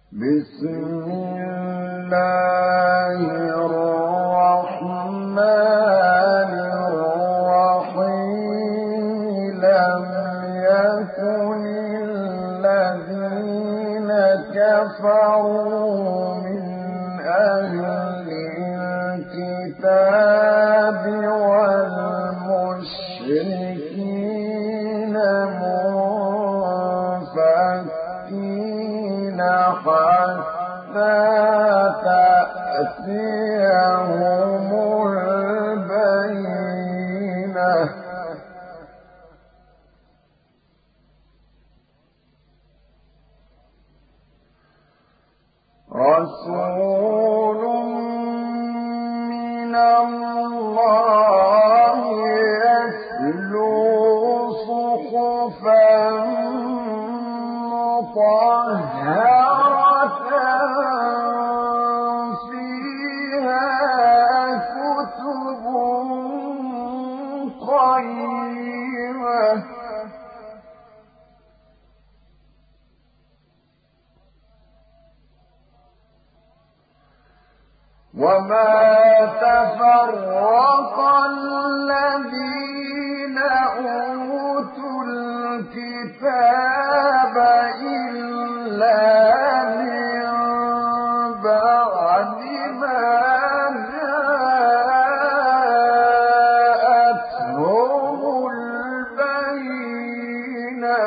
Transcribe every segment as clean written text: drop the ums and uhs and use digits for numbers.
بسم الله الرحمن الرحيم لم يكن الذين كفروا من أهل الكتاب والمشركين منفكين حتى تأتيهم البينة رسول من الله يتلو صحفا مطهرة فيها كتب قيمة وما تفرق الذين أوتوا الكتاب إلا من بعد ما جاءتهم البينة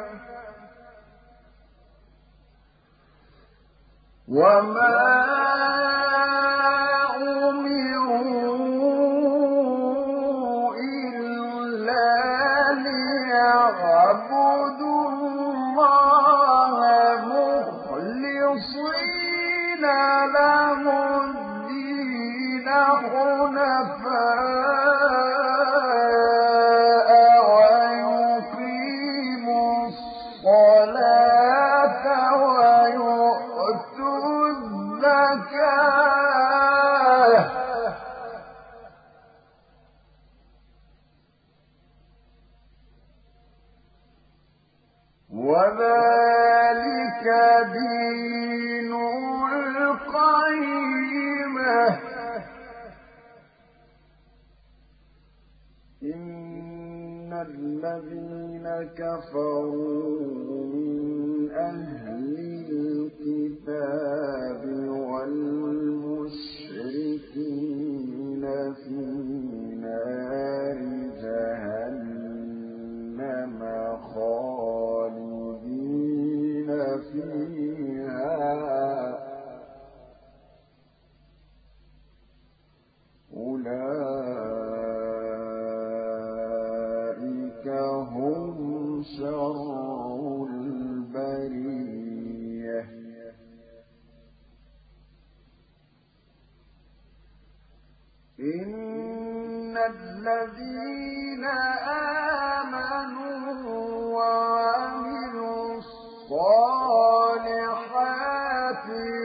وما اعبدوا الله مخلصين له الدين حنفاء ويقيموا الصلاة ويؤتوا الزكاة وذلك دين القيمة إن الذين كفروا من أهل الكتاب والمشركين في نار جهنم خالدين فيها أولئك هم شر البرية إن الذين آمنوا وعملوا الصالحات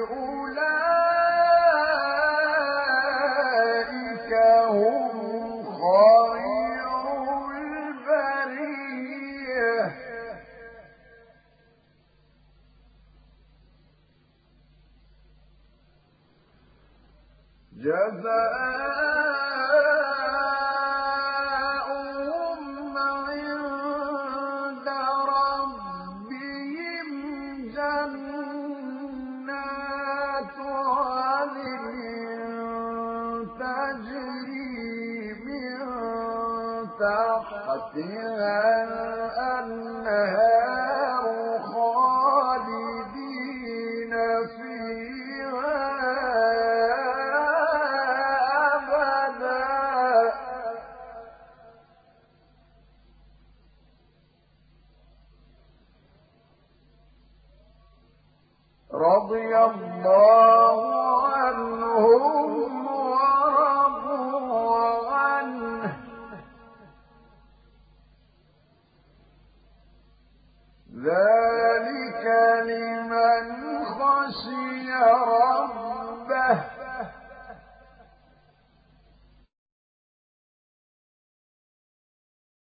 أولئك هم خير البرية جزاؤهم عند ربهم جنات عدن تجري من تحتها الأنهار خالدين فيها رضي الله عنهم ورضوا عنه ذلك لمن خشي